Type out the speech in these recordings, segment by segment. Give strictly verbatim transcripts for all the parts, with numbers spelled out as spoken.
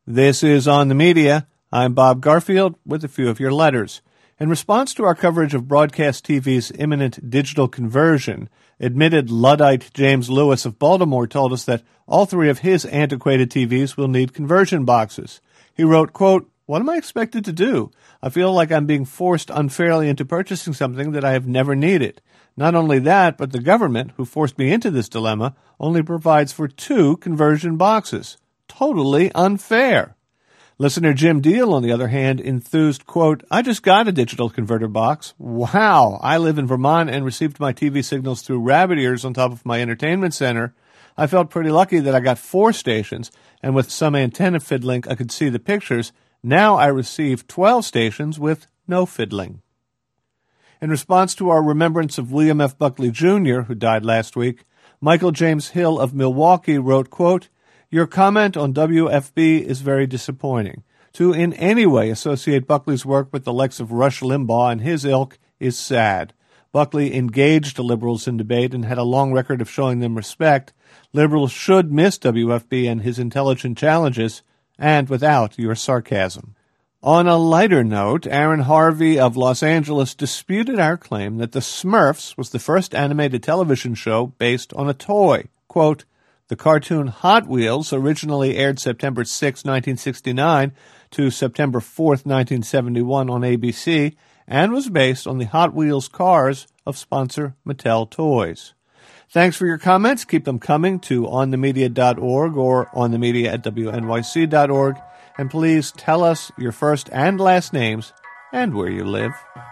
This is On the Media. I'm Bob Garfield with a few of your letters. In response to our coverage of broadcast T V's imminent digital conversion, admitted Luddite James Lewis of Baltimore told us that all three of his antiquated T Vs will need conversion boxes. He wrote, quote, "What am I expected to do? I feel like I'm being forced unfairly into purchasing something that I have never needed. Not only that, but the government, who forced me into this dilemma, only provides for two conversion boxes. Totally unfair." Listener Jim Deal, on the other hand, enthused, quote, "I just got a digital converter box. Wow! I live in Vermont and received my T V signals through rabbit ears on top of my entertainment center. I felt pretty lucky that I got four stations, and with some antenna fiddling I could see the pictures. Now I receive twelve stations with no fiddling." In response to our remembrance of William F. Buckley Junior, who died last week, Michael James Hill of Milwaukee wrote, quote, "Your comment on W F B is very disappointing. To in any way associate Buckley's work with the likes of Rush Limbaugh and his ilk is sad. Buckley engaged liberals in debate and had a long record of showing them respect. Liberals should miss W F B and his intelligent challenges, and without your sarcasm." On a lighter note, Aaron Harvey of Los Angeles disputed our claim that The Smurfs was the first animated television show based on a toy. Quote, "The cartoon Hot Wheels originally aired September sixth, nineteen sixty-nine to September fourth, nineteen seventy-one on A B C and was based on the Hot Wheels cars of sponsor Mattel Toys." Thanks for your comments. Keep them coming to on the media dot org or onthemedia at w n y c dot org. And please tell us your first and last names and where you live.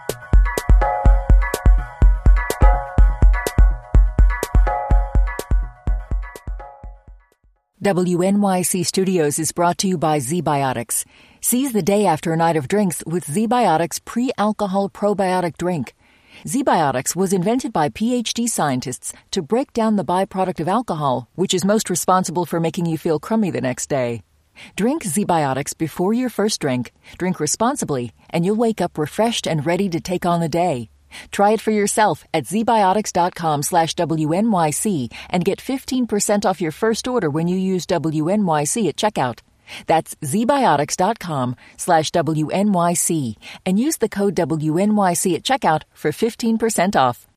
W N Y C Studios is brought to you by ZBiotics. Seize the day after a night of drinks with ZBiotics pre-alcohol probiotic drink. ZBiotics was invented by P H D scientists to break down the byproduct of alcohol, which is most responsible for making you feel crummy the next day. Drink ZBiotics before your first drink, drink responsibly, and you'll wake up refreshed and ready to take on the day. Try it for yourself at zbiotics.com slash WNYC and get fifteen percent off your first order when you use W N Y C at checkout. That's zbiotics.com slash WNYC and use the code W N Y C at checkout for fifteen percent off.